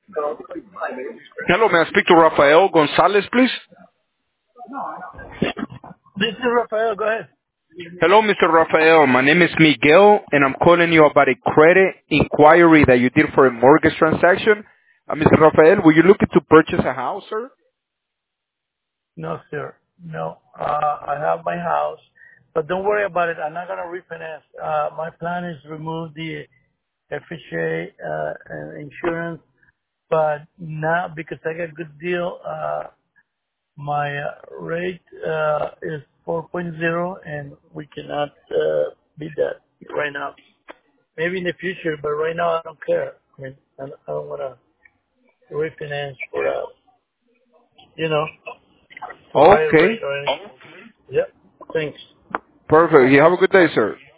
Hello, may I speak to Rafael Gonzalez, please? This is Rafael. Go ahead. Hello, Mr. Rafael. My name is Miguel, and I'm calling you about a credit inquiry that you did for a mortgage transaction. Mr. Rafael, were you looking to purchase a house, sir? No, sir. No. I have my house, but don't worry about it. I'm not gonna refinance. My plan is to remove the FHA insurance, but now because I got a good deal, my rate is 4.0, and we cannot beat that right now. Maybe in the future, but right now I don't care. I mean, I don't want to refinance for you know, higher Okay. rate or anything. Yep. Thanks. Perfect. You have a good day, sir.